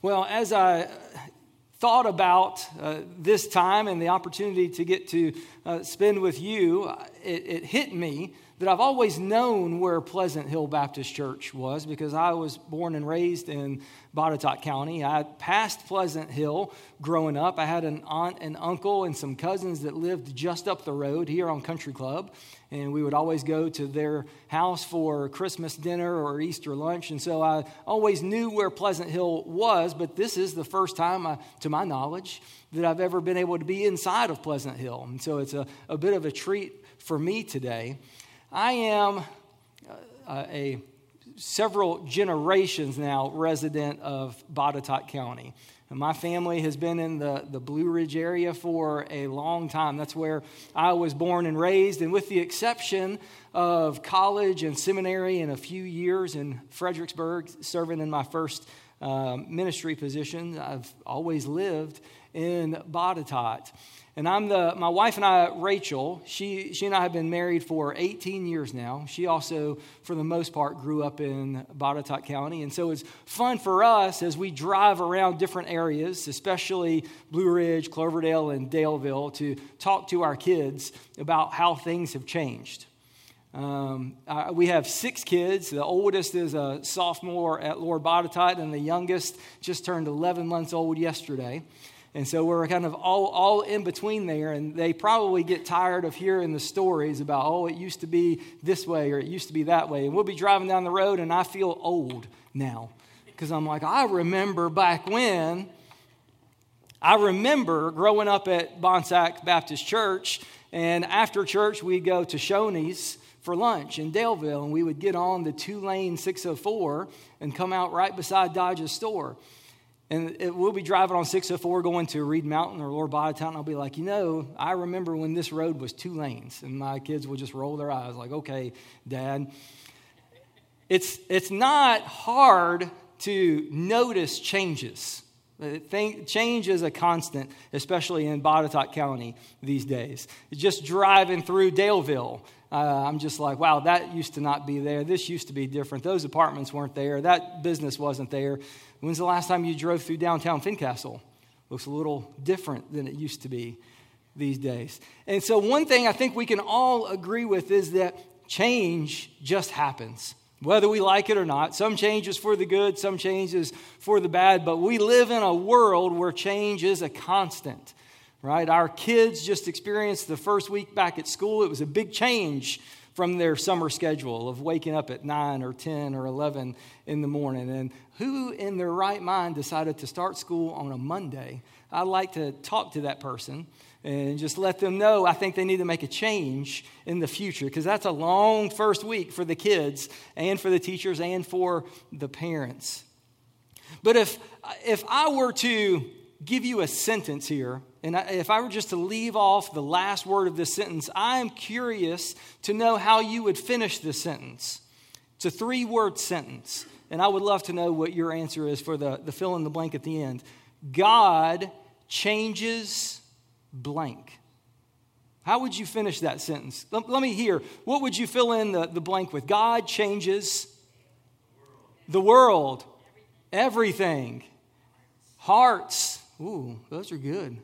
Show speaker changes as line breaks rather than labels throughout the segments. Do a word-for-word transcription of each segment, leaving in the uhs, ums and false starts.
Well, as I thought about uh, this time and the opportunity to get to uh, spend with you, it, it hit me that I've always known where Pleasant Hill Baptist Church was because I was born and raised in Botetourt County. I passed Pleasant Hill growing up. I had an aunt and uncle and some cousins that lived just up the road here on Country Club, and we would always go to their house for Christmas dinner or Easter lunch, and so I always knew where Pleasant Hill was, but this is the first time, I, to my knowledge, that I've ever been able to be inside of Pleasant Hill, and so it's a, a bit of a treat for me today. I am uh, a several generations now resident of Botetourt County. And my family has been in the, the Blue Ridge area for a long time. That's where I was born and raised. And with the exception of college and seminary and a few years in Fredericksburg, serving in my first um, ministry position, I've always lived in Botetourt. And I'm the, my wife and I, Rachel, she she and I have been married for eighteen years now. She also, for the most part, grew up in Botetourt County. And so it's fun for us as we drive around different areas, especially Blue Ridge, Cloverdale, and Daleville, to talk to our kids about how things have changed. Um, uh, we have six kids. The oldest is a sophomore at Lord Botetourt, and the youngest just turned eleven months old yesterday. And so we're kind of all, all in between there, and they probably get tired of hearing the stories about, oh, it used to be this way or it used to be that way. And we'll be driving down the road, and I feel old now because I'm like, I remember back when. I remember growing up at Bonsack Baptist Church, and after church, we'd go to Shoney's for lunch in Daleville, and we would get on the two-lane six oh four and come out right beside Dodge's store. And it, we'll be driving on six oh four going to Reed Mountain or Lord Botetourt, and I'll be like, you know, I remember when this road was two lanes. And my kids will just roll their eyes like, okay, Dad. It's, it's not hard to notice changes. Think, change is a constant, especially in Botetourt County these days. Just driving through Daleville, uh, I'm just like, wow, that used to not be there. This used to be different. Those apartments weren't there. That business wasn't there. When's the last time you drove through downtown Fincastle? Looks a little different than it used to be these days. And so one thing I think we can all agree with is that change just happens, whether we like it or not. Some change is for the good, some change is for the bad, but we live in a world where change is a constant, right? Our kids just experienced the first week back at school. It was a big change from their summer schedule of waking up at nine or ten or eleven in the morning. And who in their right mind decided to start school on a Monday? I'd like to talk to that person and just let them know I think they need to make a change in the future, because that's a long first week for the kids and for the teachers and for the parents. But if if I were to give you a sentence here, and if I were just to leave off the last word of this sentence, I'm curious to know how you would finish this sentence. It's a three-word sentence, and I would love to know what your answer is for the, the fill in the blank at the end. God changes blank. How would you finish that sentence? Let, let me hear. What would you fill in the, the blank with? God changes the world, everything, hearts. Ooh, those are good.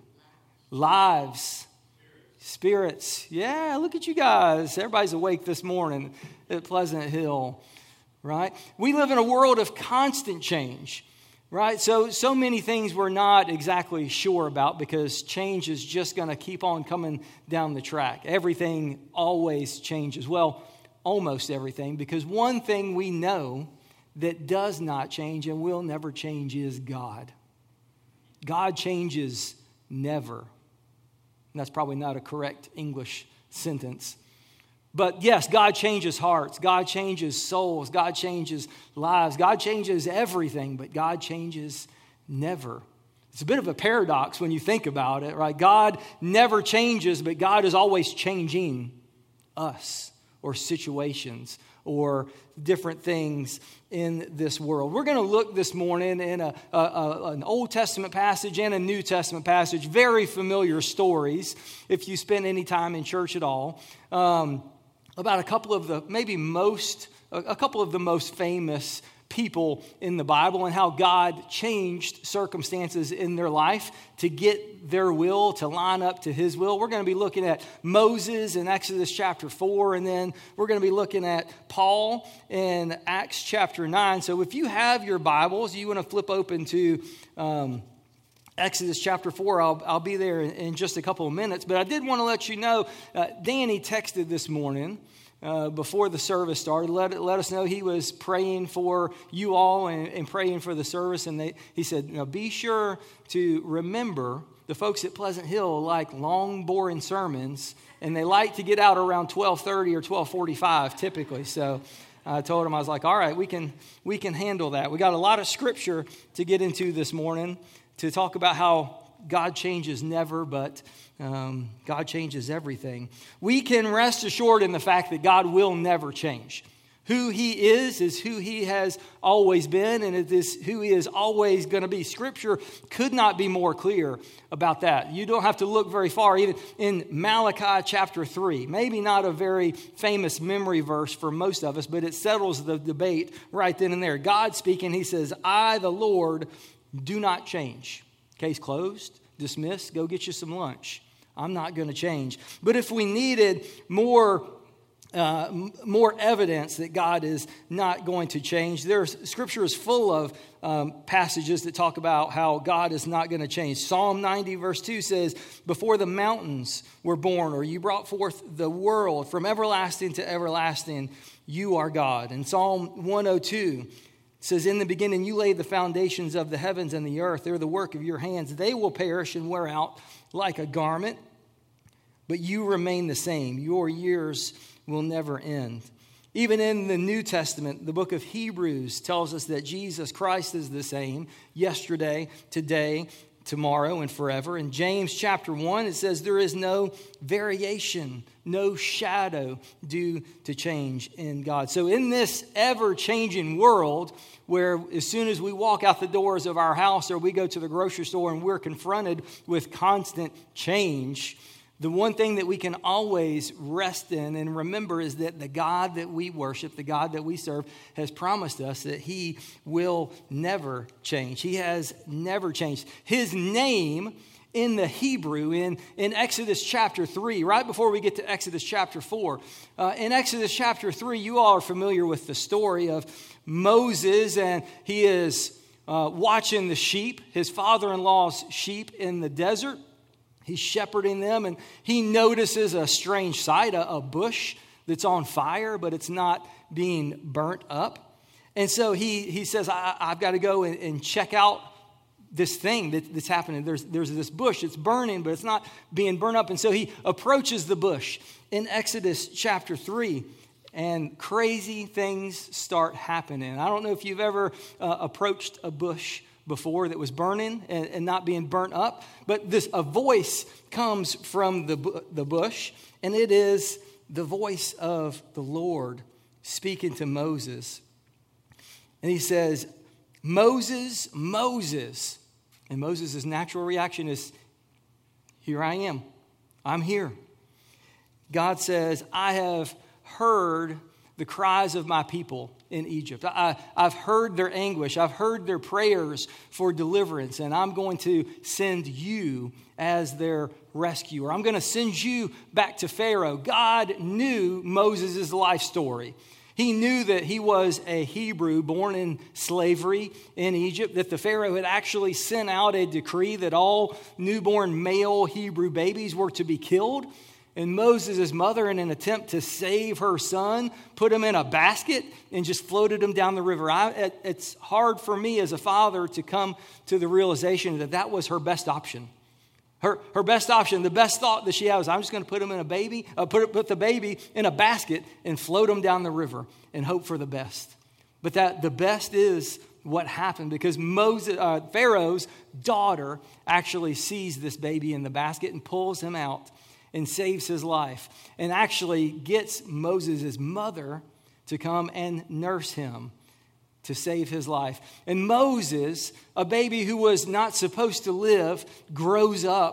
Lives, spirits. Yeah, look at you guys. Everybody's awake this morning at Pleasant Hill, right? We live in a world of constant change, right? So, so many things we're not exactly sure about because change is just going to keep on coming down the track. Everything always changes. Well, almost everything, because one thing we know that does not change and will never change is God. God changes never. And that's probably not a correct English sentence. But yes, God changes hearts. God changes souls. God changes lives. God changes everything, but God changes never. It's a bit of a paradox when you think about it, right? God never changes, but God is always changing us or situations or different things in this world. We're going to look this morning in a, a, a, an Old Testament passage and a New Testament passage, very familiar stories, if you spend any time in church at all, um, about a couple of the maybe most, a, a couple of the most famous people in the Bible and how God changed circumstances in their life to get their will to line up to his will. We're going to be looking at Moses in Exodus chapter four, and then we're going to be looking at Paul in Acts chapter nine. So if you have your Bibles, you want to flip open to um, Exodus chapter four. I'll, I'll be there in, in just a couple of minutes. But I did want to let you know, uh, Danny texted this morning Uh, before the service started, let, let us know he was praying for you all and, and praying for the service. And they, he said, you know, be sure to remember the folks at Pleasant Hill like long, boring sermons, and they like to get out around twelve thirty or twelve forty-five typically. So I told him, I was like, all right, we can we can handle that. We got a lot of scripture to get into this morning to talk about how God changes never, but um, God changes everything. We can rest assured in the fact that God will never change. Who he is is who he has always been, and it is who he is always going to be. Scripture could not be more clear about that. You don't have to look very far. Even in Malachi chapter three, maybe not a very famous memory verse for most of us, but it settles the debate right then and there. God speaking, he says, I, the Lord, do not change. Case closed, dismissed, go get you some lunch. I'm not going to change. But if we needed more uh, more evidence that God is not going to change, there's Scripture is full of um, passages that talk about how God is not going to change. Psalm ninety verse two says, before the mountains were born, or you brought forth the world from everlasting to everlasting, you are God. And Psalm one oh two says, in the beginning, you laid the foundations of the heavens and the earth. They're the work of your hands. They will perish and wear out like a garment, but you remain the same. Your years will never end. Even in the New Testament, the book of Hebrews tells us that Jesus Christ is the same yesterday, today, tomorrow, and forever. In James chapter one, it says there is no variation, no shadow due to change in God. So in this ever-changing world, where as soon as we walk out the doors of our house or we go to the grocery store and we're confronted with constant change, the one thing that we can always rest in and remember is that the God that we worship, the God that we serve, has promised us that he will never change. He has never changed. His name in the Hebrew, in, in Exodus chapter three, right before we get to Exodus chapter four, uh, in Exodus chapter three, you all are familiar with the story of Moses, and he is uh, watching the sheep, his father-in-law's sheep in the desert. He's shepherding them, and he notices a strange sight, a, a bush that's on fire, but it's not being burnt up. And so he, he says, I, I've got to go and, and check out this thing that, that's happening. There's, there's this bush. It's burning, but it's not being burned up. And so he approaches the bush in Exodus chapter three, and crazy things start happening. I don't know if you've ever uh, approached a bush before that was burning and, and not being burnt up, but this a voice comes from the the bush, and it is the voice of the Lord speaking to Moses. And he says, Moses, Moses. And Moses' natural reaction is, here I am. I'm here. God says, I have heard the cries of my people in Egypt. I, I've heard their anguish. I've heard their prayers for deliverance, and I'm going to send you as their rescuer. I'm going to send you back to Pharaoh. God knew Moses' life story. He knew that he was a Hebrew born in slavery in Egypt, that the Pharaoh had actually sent out a decree that all newborn male Hebrew babies were to be killed. And Moses' mother, in an attempt to save her son, put him in a basket and just floated him down the river. I, it, it's hard for me as a father to come to the realization that that was her best option. Her, her best option, the best thought that she had was, I'm just going to put him in a baby, uh, put, put the baby in a basket and float him down the river and hope for the best. But that the best is what happened, because Moses, uh, Pharaoh's daughter actually sees this baby in the basket and pulls him out and saves his life, and actually gets Moses' mother to come and nurse him to save his life. And Moses, a baby who was not supposed to live, grows up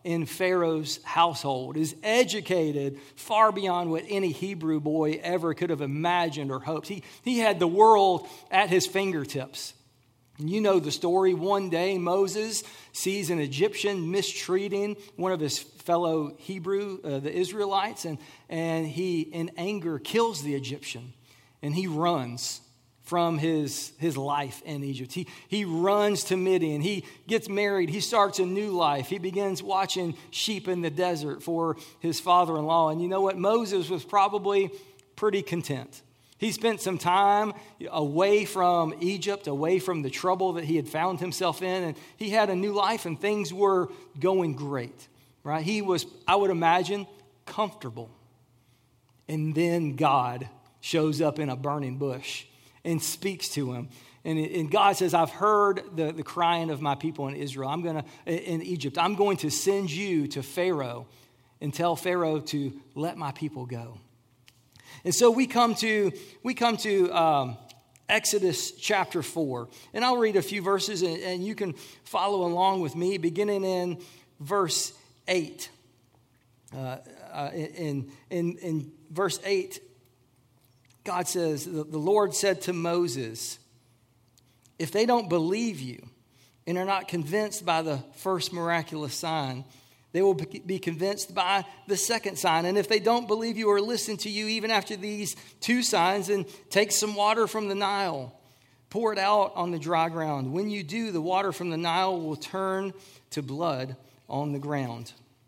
in Pharaoh's household, is educated far beyond what any Hebrew boy ever could have imagined or hoped. He, he had the world at his fingertips. And you know the story. One day, Moses sees an Egyptian mistreating one of his fellow Hebrew, uh, the Israelites, and, and he, in anger, kills the Egyptian. And he runs from his, his life in Egypt. He, he runs to Midian. He gets married. He starts a new life. He begins watching sheep in the desert for his father-in-law. And you know what? Moses was probably pretty content. He spent some time away from Egypt, away from the trouble that he had found himself in, and he had a new life, and things were going great, right? He was, I would imagine, comfortable. And then God shows up in a burning bush and speaks to him. And, and God says, I've heard the, the crying of my people in Israel. I'm going to, in Egypt, I'm going to send you to Pharaoh and tell Pharaoh to let my people go. And so we come to we come to um, Exodus chapter four. And I'll read a few verses, and, and you can follow along with me, beginning in verse eight. Uh, uh, in, in, in verse eight, God says, the, the Lord said to Moses, if they don't believe you and are not convinced by the first miraculous sign, they will be convinced by the second sign. And if they don't believe you or listen to you even after these two signs, then take some water from the Nile, pour it out on the dry ground. When you do, the water from the Nile will turn to blood on the ground.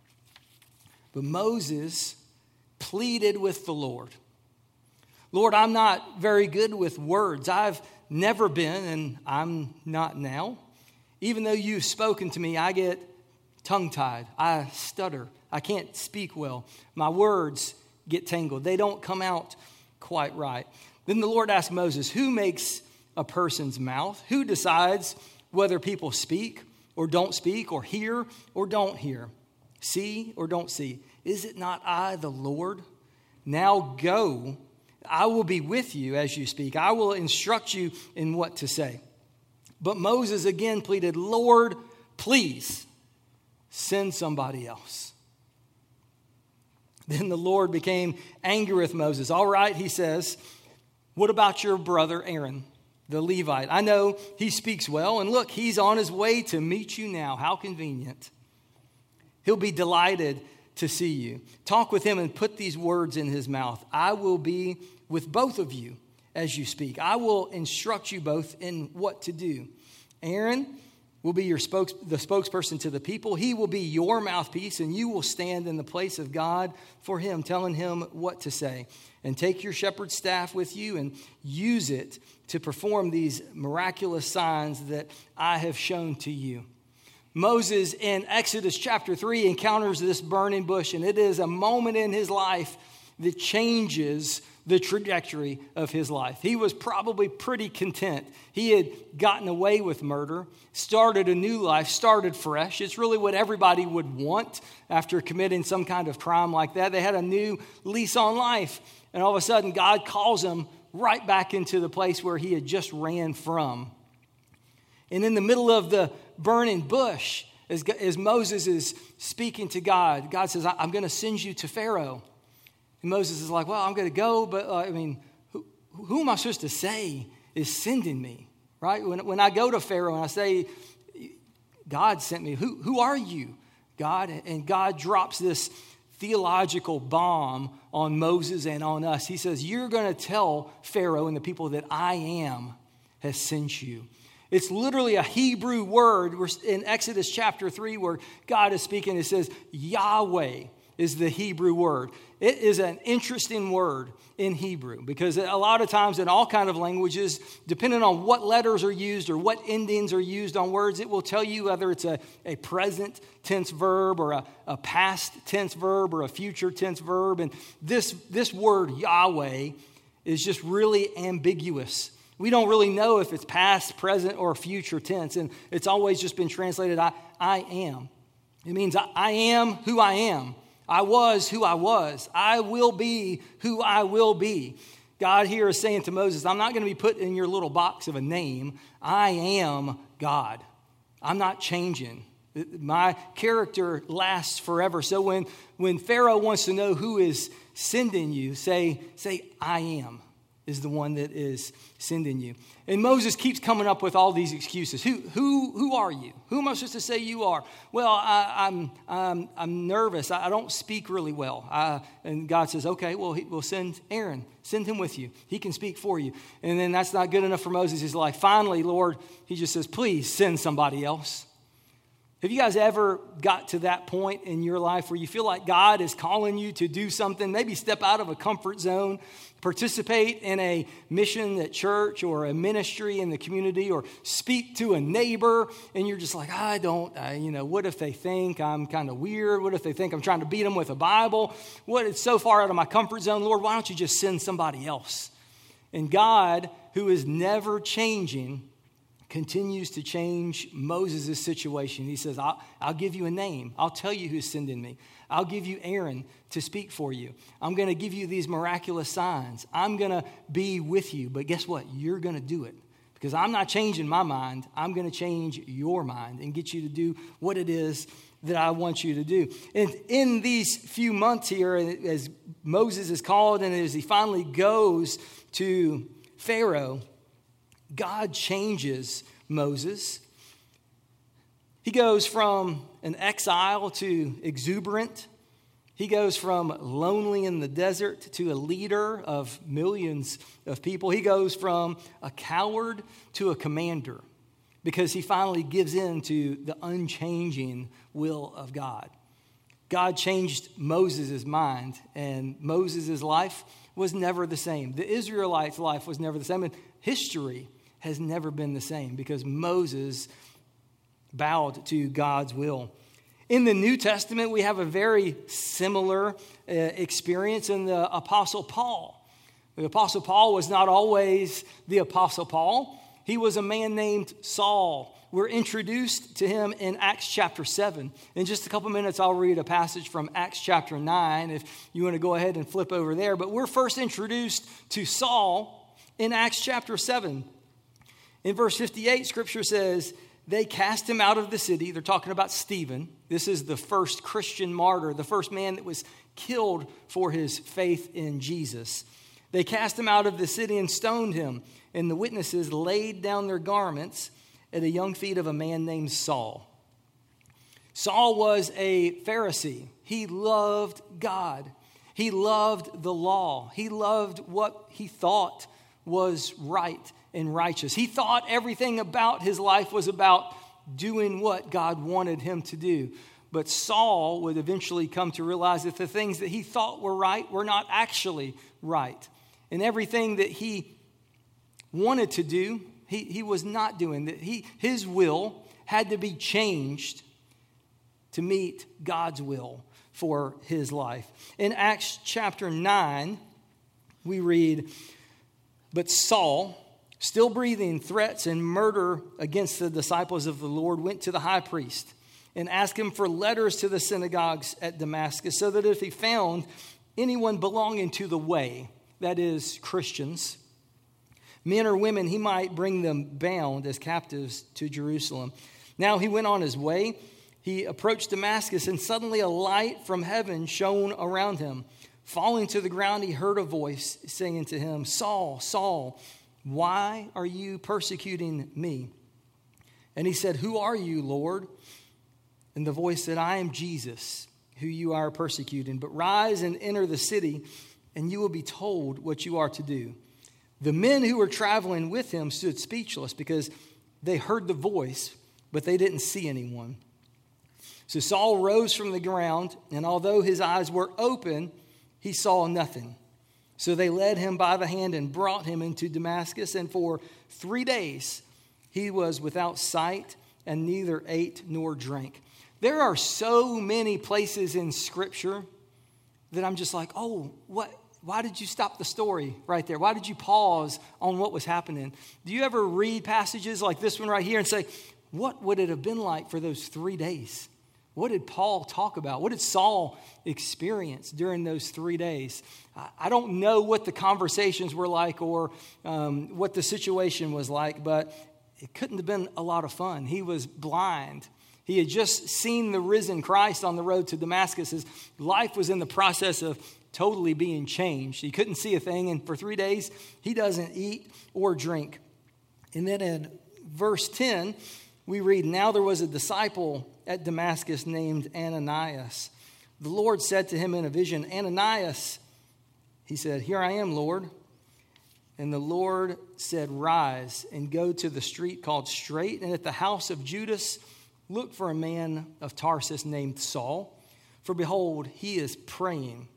But Moses pleaded with the Lord. Lord, I'm not very good with words. I've never been, and I'm not now. Even though you've spoken to me, I get tongue-tied. I stutter. I can't speak well. My words get tangled. They don't come out quite right. Then the Lord asked Moses, who makes a person's mouth? Who decides whether people speak or don't speak, or hear or don't hear, see or don't see? Is it not I, the Lord? Now go. I will be with you as you speak. I will instruct you in what to say. But Moses again pleaded, Lord, please send somebody else. Then the Lord became angry with Moses. All right, he says, what about your brother Aaron, the Levite? I know he speaks well, and look, he's on his way to meet you now. How convenient. He'll be delighted to see you. Talk with him and put these words in his mouth. I will be with both of you as you speak. I will instruct you both in what to do. Aaron will be your spokes, the spokesperson to the people. He will be your mouthpiece, and you will stand in the place of God for him, telling him what to say. And take your shepherd's staff with you and use it to perform these miraculous signs that I have shown to you. Moses in Exodus chapter three encounters this burning bush, and it is a moment in his life that changes the trajectory of his life. He was probably pretty content. He had gotten away with murder, started a new life, started fresh. It's really what everybody would want after committing some kind of crime like that. They had a new lease on life, and all of a sudden God calls him right back into the place where he had just ran from. And in the middle of the burning bush, as, as Moses is speaking to God, God says, I'm going to send you to Pharaoh. And Moses is like, well, I'm going to go, but uh, I mean, who, who am I supposed to say is sending me, right? When, when I go to Pharaoh and I say, God sent me, who, who are you, God? And God drops this theological bomb on Moses and on us. He says, you're going to tell Pharaoh and the people that I am has sent you. It's literally a Hebrew word in Exodus chapter three where God is speaking. It says Yahweh is the Hebrew word. It is an interesting word in Hebrew because a lot of times in all kinds of languages, depending on what letters are used or what endings are used on words, it will tell you whether it's a, a present tense verb or a, a past tense verb or a future tense verb. And this, this word Yahweh is just really ambiguous. We don't really know if it's past, present, or future tense. And it's always just been translated, I, I am. It means I, I am who I am. I was who I was. I will be who I will be. God here is saying to Moses, I'm not going to be put in your little box of a name. I am God. I'm not changing. My character lasts forever. So when, when Pharaoh wants to know who is sending you, say, say, I am is the one that is sending you. And Moses keeps coming up with all these excuses. Who, who, who are you? Who am I supposed to say you are? Well, I, I'm, I'm, I'm nervous. I, I don't speak really well. I, and God says, okay, well, he, we'll send Aaron. Send him with you. He can speak for you. And then that's not good enough for Moses. He's like, finally, Lord, he just says, please send somebody else. Have you guys ever got to that point in your life where you feel like God is calling you to do something, maybe step out of a comfort zone, participate in a mission at church or a ministry in the community, or speak to a neighbor, and you're just like, I don't, I, you know, what if they think I'm kind of weird? What if they think I'm trying to beat them with a Bible? What, it's so far out of my comfort zone. Lord, why don't you just send somebody else? And God, who is never changing, continues to change Moses' situation. He says, I'll, I'll give you a name. I'll tell you who's sending me. I'll give you Aaron to speak for you. I'm going to give you these miraculous signs. I'm going to be with you. But guess what? You're going to do it. Because I'm not changing my mind. I'm going to change your mind and get you to do what it is that I want you to do. And in these few months here, as Moses is called and as he finally goes to Pharaoh, God changes Moses. He goes from an exile to exuberant. He goes from lonely in the desert to a leader of millions of people. He goes from a coward to a commander because he finally gives in to the unchanging will of God. God changed Moses' mind, and Moses' life was never the same. The Israelites' life was never the same, and history has never been the same because Moses bowed to God's will. In the New Testament, we have a very similar uh, experience in the Apostle Paul. The Apostle Paul was not always the Apostle Paul. He was a man named Saul. We're introduced to him in Acts chapter seven. In just a couple minutes, I'll read a passage from Acts chapter nine if you want to go ahead and flip over there. But we're first introduced to Saul in Acts chapter seven. In verse fifty-eight, Scripture says, they cast him out of the city. They're talking about Stephen. This is the first Christian martyr, the first man that was killed for his faith in Jesus. They cast him out of the city and stoned him. And the witnesses laid down their garments at the young feet of a man named Saul. Saul was a Pharisee. He loved God. He loved the law. He loved what he thought was right and righteous. He thought everything about his life was about doing what God wanted him to do. But Saul would eventually come to realize that the things that he thought were right were not actually right. And everything that he wanted to do, he, he was not doing. That he, his will had to be changed to meet God's will for his life. In Acts chapter nine, we read, but Saul, still breathing threats and murder against the disciples of the Lord, went to the high priest and asked him for letters to the synagogues at Damascus, so that if he found anyone belonging to the way, that is, Christians, men or women, he might bring them bound as captives to Jerusalem. Now he went on his way. He approached Damascus, and suddenly a light from heaven shone around him. Falling to the ground, he heard a voice saying to him, Saul, Saul, why are you persecuting me? And he said, who are you, Lord? And the voice said, I am Jesus, who you are persecuting. But rise and enter the city, and you will be told what you are to do. The men who were traveling with him stood speechless because they heard the voice, but they didn't see anyone. So Saul rose from the ground, and although his eyes were open, he saw nothing. So they led him by the hand and brought him into Damascus. And for three days he was without sight and neither ate nor drank. There are so many places in Scripture that I'm just like, oh, what? Why did you stop the story right there? Why did you pause on what was happening? Do you ever read passages like this one right here and say, what would it have been like for those three days? What did Paul talk about? What did Saul experience during those three days? I don't know what the conversations were like or um, what the situation was like, but it couldn't have been a lot of fun. He was blind. He had just seen the risen Christ on the road to Damascus. His life was in the process of totally being changed. He couldn't see a thing, and for three days, he doesn't eat or drink. And then in verse ten, we read, "Now there was a disciple at Damascus named Ananias. The Lord said to him in a vision, 'Ananias.' He said, 'Here I am, Lord.' And the Lord said, 'Rise and go to the street called Straight, and at the house of Judas look for a man of Tarsus named Saul. For behold, he is praying.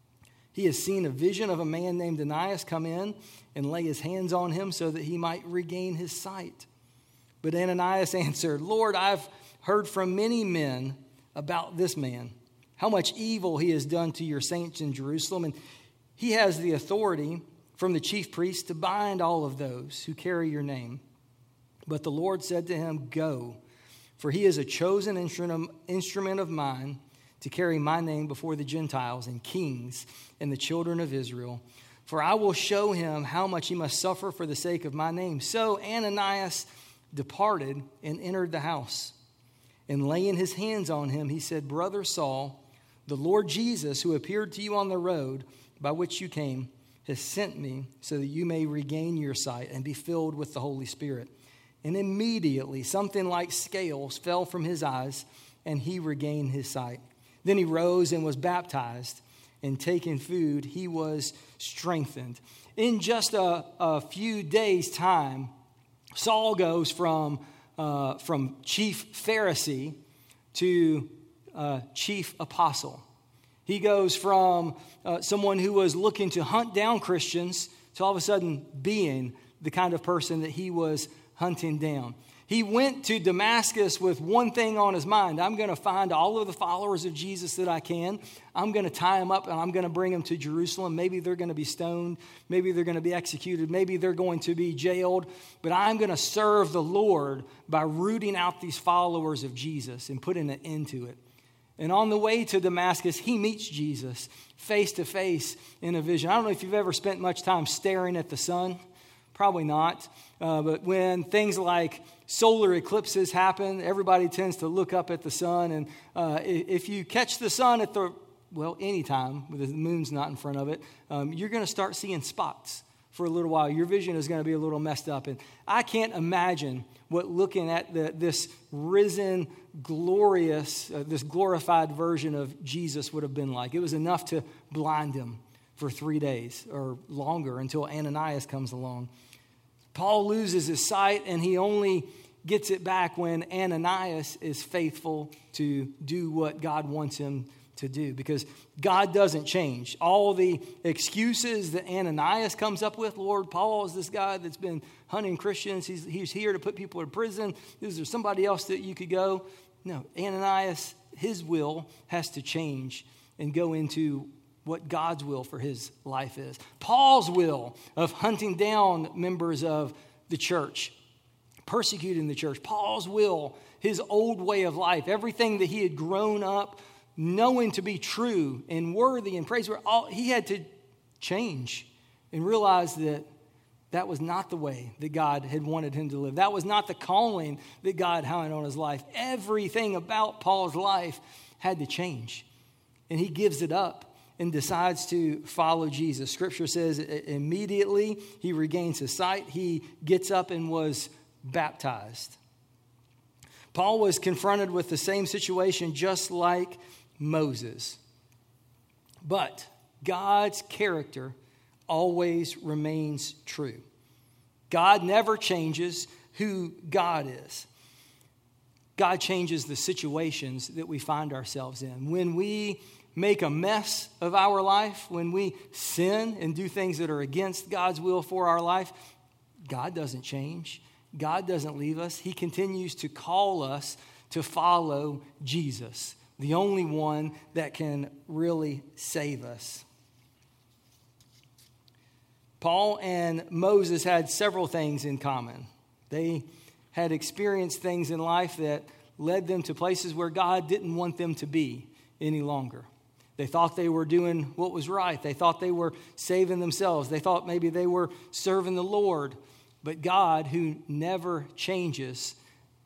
He has seen a vision of a man named Ananias come in and lay his hands on him so that he might regain his sight.' But Ananias answered, 'Lord, I've heard from many men about this man, how much evil he has done to your saints in Jerusalem, and he has the authority from the chief priests to bind all of those who carry your name.' But the Lord said to him, 'Go, for he is a chosen instrument of mine to carry my name before the Gentiles and kings and the children of Israel. For I will show him how much he must suffer for the sake of my name.' So Ananias departed and entered the house. And laying his hands on him, he said, 'Brother Saul, the Lord Jesus, who appeared to you on the road by which you came, has sent me so that you may regain your sight and be filled with the Holy Spirit.' And immediately something like scales fell from his eyes, and he regained his sight. Then he rose and was baptized, and taking food, he was strengthened." In just a, a few days' time, Saul goes from, uh, from chief Pharisee to uh, chief apostle. He goes from uh, someone who was looking to hunt down Christians to all of a sudden being the kind of person that he was hunting down. He went to Damascus with one thing on his mind: I'm going to find all of the followers of Jesus that I can. I'm going to tie them up and I'm going to bring them to Jerusalem. Maybe they're going to be stoned. Maybe they're going to be executed. Maybe they're going to be jailed. But I'm going to serve the Lord by rooting out these followers of Jesus and putting an end to it. And on the way to Damascus, he meets Jesus face to face in a vision. I don't know if you've ever spent much time staring at the sun. Probably not. Uh, but when things like solar eclipses happen, everybody tends to look up at the sun. And uh, if you catch the sun at the, well, anytime, with the moon's not in front of it, um, you're going to start seeing spots for a little while. Your vision is going to be a little messed up. And I can't imagine what looking at the, this risen, glorious, uh, this glorified version of Jesus would have been like. It was enough to blind him for three days or longer until Ananias comes along. Paul loses his sight, and he only gets it back when Ananias is faithful to do what God wants him to do, because God doesn't change. All the excuses that Ananias comes up with, Lord, Paul is this guy that's been hunting Christians. He's, he's here to put people in prison. Is there somebody else that you could go? No, Ananias, his will has to change and go into what God's will for his life is. Paul's will of hunting down members of the church, persecuting the church. Paul's will, his old way of life, everything that he had grown up knowing to be true and worthy and praiseworthy, all, he had to change and realize that that was not the way that God had wanted him to live. That was not the calling that God had on his life. Everything about Paul's life had to change. And he gives it up and decides to follow Jesus. Scripture says immediately he regains his sight. He gets up and was baptized. Paul was confronted with the same situation just like Moses. But God's character always remains true. God never changes who God is. God changes the situations that we find ourselves in. When we make a mess of our life, when we sin and do things that are against God's will for our life, God doesn't change. God doesn't leave us. He continues to call us to follow Jesus, the only one that can really save us. Paul and Moses had several things in common. They had experienced things in life that led them to places where God didn't want them to be any longer. They thought they were doing what was right. They thought they were saving themselves. They thought maybe they were serving the Lord. But God, who never changes,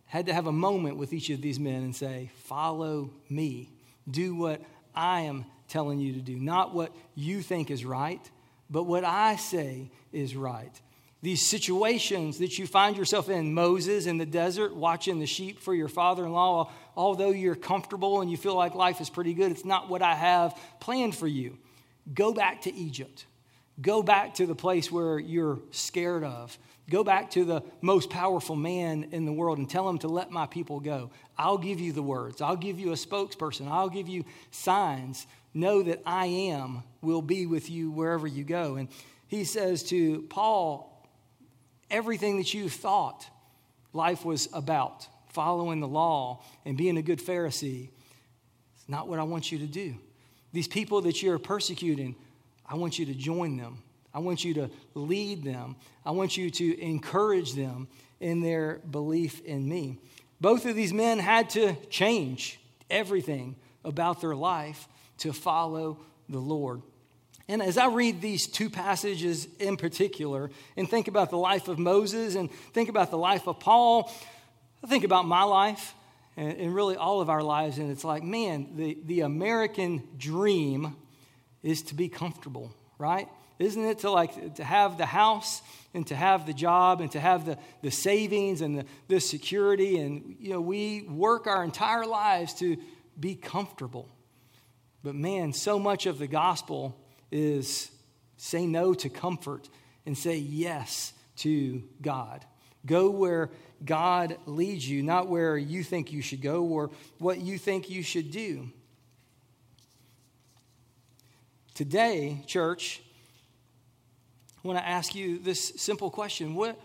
had to have a moment with each of these men and say, follow me. Do what I am telling you to do. Not what you think is right, but what I say is right. These situations that you find yourself in, Moses in the desert, watching the sheep for your father-in-law, although you're comfortable and you feel like life is pretty good, it's not what I have planned for you. Go back to Egypt. Go back to the place where you're scared of. Go back to the most powerful man in the world and tell him to let my people go. I'll give you the words. I'll give you a spokesperson. I'll give you signs. Know that I am will be with you wherever you go. And he says to Paul, everything that you thought life was about, following the law and being a good Pharisee, it's not what I want you to do. These people that you're persecuting, I want you to join them. I want you to lead them. I want you to encourage them in their belief in me. Both of these men had to change everything about their life to follow the Lord. And as I read these two passages in particular and think about the life of Moses and think about the life of Paul, I think about my life and, and really all of our lives. And it's like, man, the, the American dream is to be comfortable, right? Isn't it to like to have the house and to have the job and to have the, the savings and the, the security? And, you know, we work our entire lives to be comfortable. But man, so much of the gospel is say no to comfort and say yes to God. Go where God leads you, not where you think you should go or what you think you should do. Today, church, I want to ask you this simple question. What,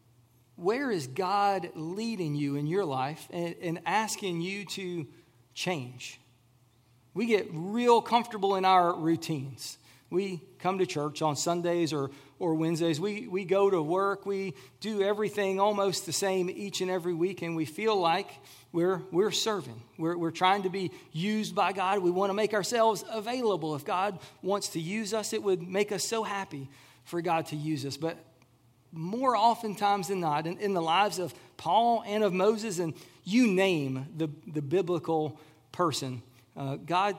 where is God leading you in your life and, and asking you to change? We get real comfortable in our routines. We come to church on Sundays or, or Wednesdays. We, we go to work. We do everything almost the same each and every week, and we feel like we're, we're serving. We're, we're trying to be used by God. We want to make ourselves available. If God wants to use us, it would make us so happy for God to use us. But more oftentimes than not, in, in the lives of Paul and of Moses, and you name the, the biblical person, uh, God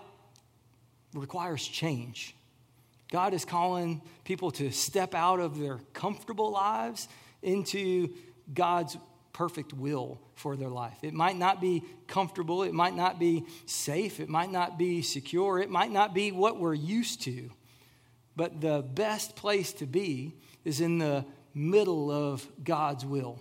requires change. God is calling people to step out of their comfortable lives into God's perfect will for their life. It might not be comfortable. It might not be safe. It might not be secure. It might not be what we're used to. But the best place to be is in the middle of God's will.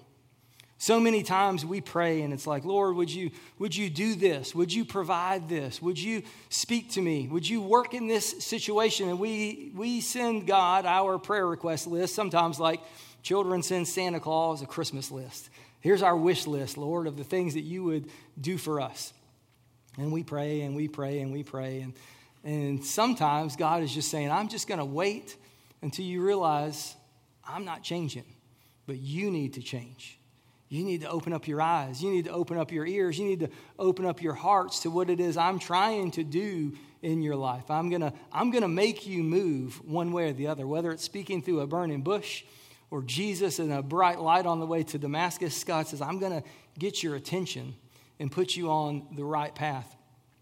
So many times we pray and it's like, Lord, would you, would you do this? Would you provide this? Would you speak to me? Would you work in this situation? And we, we send God our prayer request list, sometimes like children send Santa Claus a Christmas list. Here's our wish list, Lord, of the things that you would do for us. And we pray and we pray and we pray. And, and sometimes God is just saying, I'm just going to wait until you realize I'm not changing, but you need to change. You need to open up your eyes. You need to open up your ears. You need to open up your hearts to what it is I'm trying to do in your life. I'm going to I'm going to make you move one way or the other, whether it's speaking through a burning bush or Jesus and a bright light on the way to Damascus. God says, I'm going to get your attention and put you on the right path.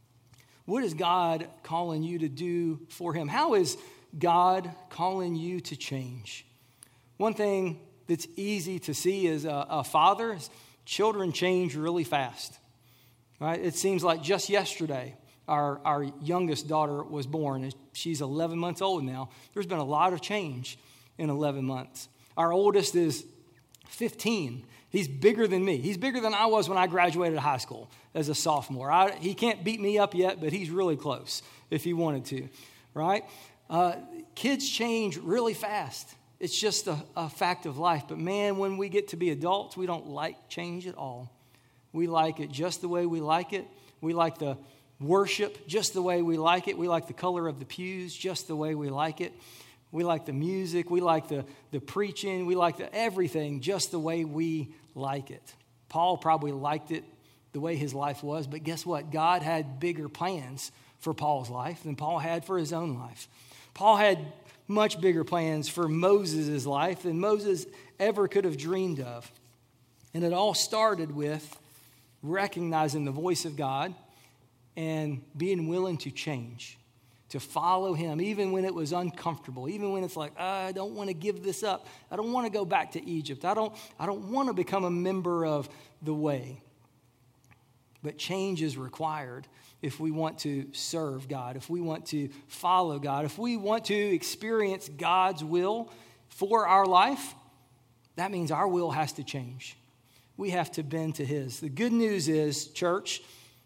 What is God calling you to do for him? How is God calling you to change? One thing that's easy to see as a, a father is children change really fast, right? It seems like just yesterday, our, our youngest daughter was born. She's eleven months old now. There's been a lot of change in eleven months. Our oldest is fifteen. He's bigger than me. He's bigger than I was when I graduated high school as a sophomore. I, he can't beat me up yet, but he's really close if he wanted to, right? Uh, kids change really fast. It's just a, a fact of life. But man, when we get to be adults, we don't like change at all. We like it just the way we like it. We like the worship just the way we like it. We like the color of the pews just the way we like it. We like the music. We like the, the preaching. We like the everything just the way we like it. Paul probably liked it the way his life was. But guess what? God had bigger plans for Paul's life than Paul had for his own life. Paul had much bigger plans for Moses' life than Moses ever could have dreamed of. And it all started with recognizing the voice of God and being willing to change, to follow him, even when it was uncomfortable, even when it's like, oh, I don't want to give this up. I don't want to go back to Egypt. I don't, I don't want to become a member of the way. But change is required if we want to serve God, if we want to follow God, if we want to experience God's will for our life. That means our will has to change. We have to bend to his. The good news is, church,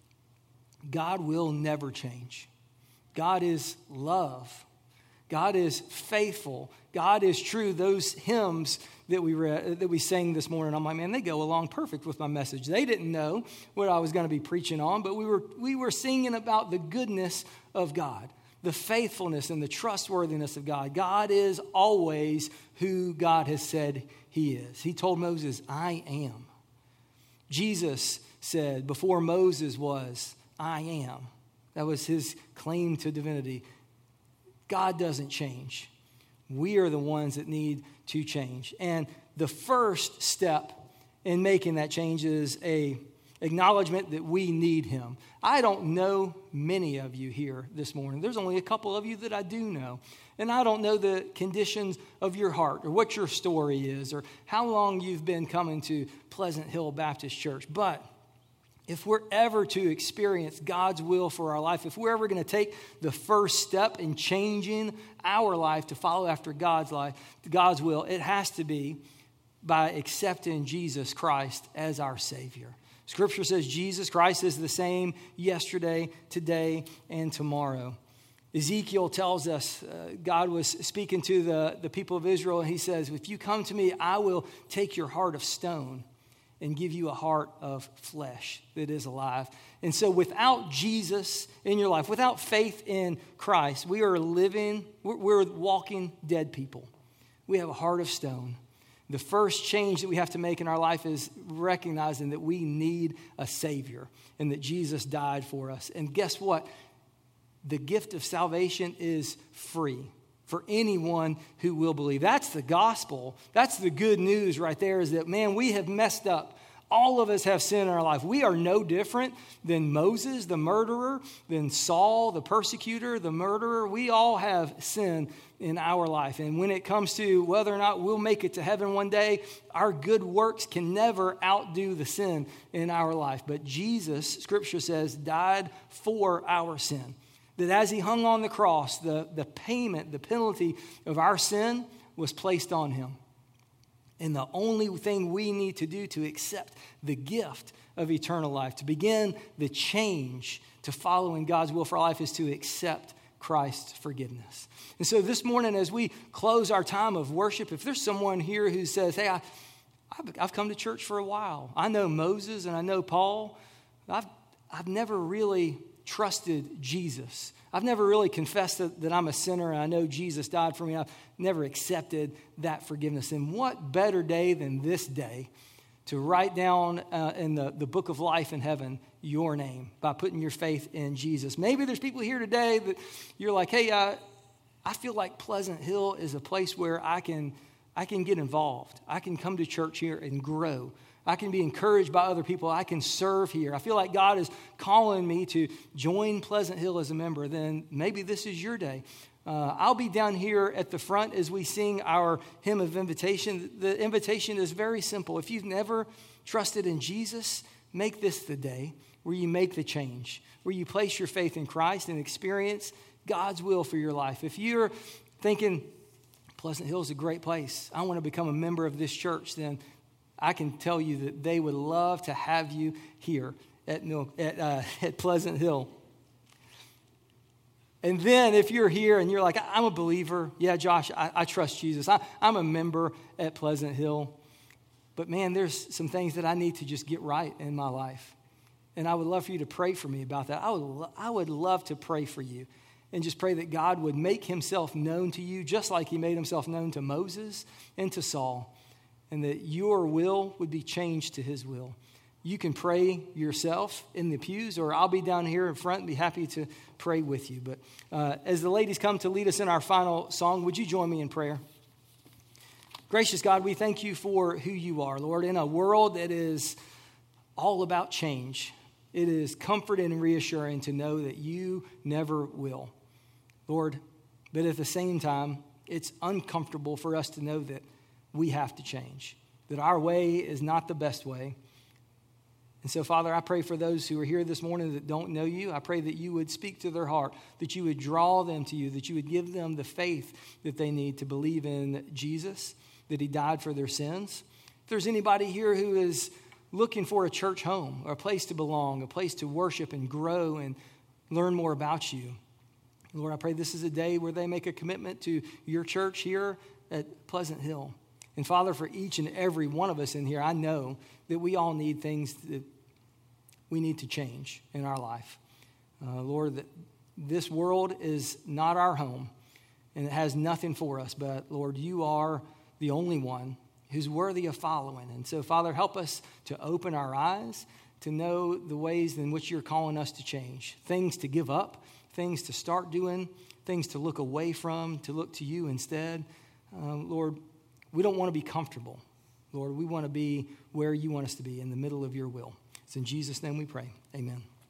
God will never change. God is love. God is faithful. God is true. Those hymns that we read, that we sang this morning, I'm like, man, they go along perfect with my message. They didn't know what I was going to be preaching on, but we were we were singing about the goodness of God, the faithfulness and the trustworthiness of God. God is always who God has said he is. He told Moses, I am. Jesus said, before Moses was, I am. That was his claim to divinity. God doesn't change. We are the ones that need to change. And the first step in making that change is a acknowledgement that we need him. I don't know many of you here this morning. There's only a couple of you that I do know. And I don't know the conditions of your heart or what your story is or how long you've been coming to Pleasant Hill Baptist Church. But if we're ever to experience God's will for our life, if we're ever going to take the first step in changing our life to follow after God's life, God's will, it has to be by accepting Jesus Christ as our Savior. Scripture says Jesus Christ is the same yesterday, today, and tomorrow. Ezekiel tells us, uh, God was speaking to the, the people of Israel, and he says, if you come to me, I will take your heart of stone and give you a heart of flesh that is alive. And so without Jesus in your life, without faith in Christ, we are living, we're, we're walking dead people. We have a heart of stone. The first change that we have to make in our life is recognizing that we need a Savior and that Jesus died for us. And guess what? The gift of salvation is free for anyone who will believe. That's the gospel. That's the good news right there, is that, man, we have messed up. All of us have sin in our life. We are no different than Moses, the murderer, than Saul, the persecutor, the murderer. We all have sin in our life. And when it comes to whether or not we'll make it to heaven one day, our good works can never outdo the sin in our life. But Jesus, Scripture says, died for our sin. That as he hung on the cross, the, the payment, the penalty of our sin was placed on him. And the only thing we need to do to accept the gift of eternal life, to begin the change to following God's will for our life, is to accept Christ's forgiveness. And so this morning, as we close our time of worship, if there's someone here who says, hey, I, I've, I've come to church for a while. I know Moses and I know Paul. I've, I've never really trusted Jesus. I've never really confessed that, that I'm a sinner and I know Jesus died for me. I've never accepted that forgiveness. And what better day than this day to write down uh, in the, the book of life in heaven your name by putting your faith in Jesus. Maybe there's people here today that you're like, hey, uh, I feel like Pleasant Hill is a place where I can, I can get involved. I can come to church here and grow. I can be encouraged by other people. I can serve here. I feel like God is calling me to join Pleasant Hill as a member. Then maybe this is your day. Uh, I'll be down here at the front as we sing our hymn of invitation. The invitation is very simple. If you've never trusted in Jesus, make this the day where you make the change, where you place your faith in Christ and experience God's will for your life. If you're thinking, Pleasant Hill is a great place, I want to become a member of this church, then I can tell you that they would love to have you here at, at, uh, at Pleasant Hill. And then if you're here and you're like, I'm a believer. Yeah, Josh, I, I trust Jesus. I, I'm a member at Pleasant Hill. But man, there's some things that I need to just get right in my life. And I would love for you to pray for me about that. I would, I would love to pray for you and just pray that God would make himself known to you just like he made himself known to Moses and to Saul. And that your will would be changed to his will. You can pray yourself in the pews, or I'll be down here in front and be happy to pray with you. But uh, as the ladies come to lead us in our final song, would you join me in prayer? Gracious God, we thank you for who you are, Lord. In a world that is all about change. It is comforting and reassuring to know that you never will, Lord. But at the same time, it's uncomfortable for us to know that we have to change, that our way is not the best way. And so, Father, I pray for those who are here this morning that don't know you. I pray that you would speak to their heart, that you would draw them to you, that you would give them the faith that they need to believe in Jesus, that he died for their sins. If there's anybody here who is looking for a church home, or a place to belong, a place to worship and grow and learn more about you, Lord, I pray this is a day where they make a commitment to your church here at Pleasant Hill. And Father, for each and every one of us in here, I know that we all need things that we need to change in our life. Uh, Lord, that this world is not our home, and it has nothing for us. But Lord, you are the only one who's worthy of following. And so, Father, help us to open our eyes to know the ways in which you're calling us to change, things to give up, things to start doing, things to look away from, to look to you instead. Um, Lord, we don't want to be comfortable. Lord, we want to be where you want us to be, in the middle of your will. It's in Jesus' name we pray. Amen.